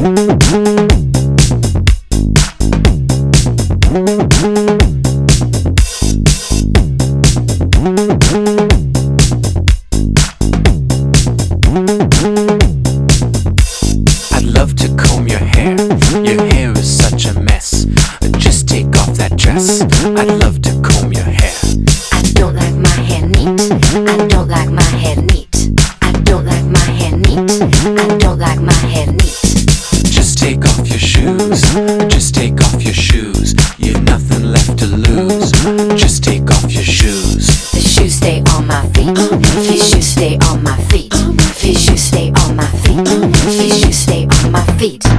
I'd love to comb your hair. Your hair is such a mess. Just take off that dress. I'd love to comb your hair. I don't like my hair neat. I don't like my hair neat. I don't like my hair neat. I don't like my hair neat. Just take off your shoes. Just take off your shoes. You've nothing left to lose. Just take off your shoes. The shoes stay on my feet. These shoes stay on my feet. These shoes stay on my feet. These shoes stay on my feet.